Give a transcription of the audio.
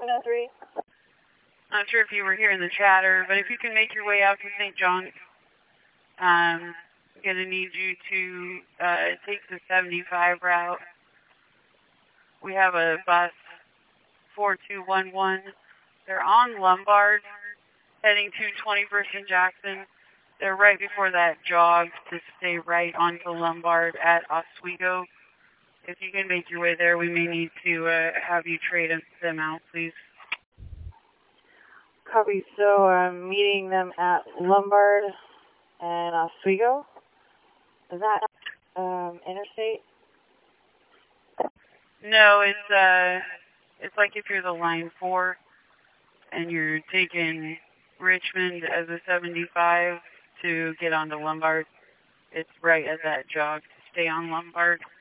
703. Not sure if you were hearing the chatter, but if you can make your way out to St. John's, I'm going to need you to take the 75 route. We have a bus 4211. They're on Lombard, heading to 21st and Jackson. They're right before that jog to stay right onto Lombard at Oswego. If you can make your way there, we may need to have you trade them out, please. Copy. So I'm meeting them at Lombard and Oswego. Is that interstate? No, it's like if you're the line 4 and you're taking Richmond as a 75 to get onto Lombard. It's right at that jog to stay on Lombard.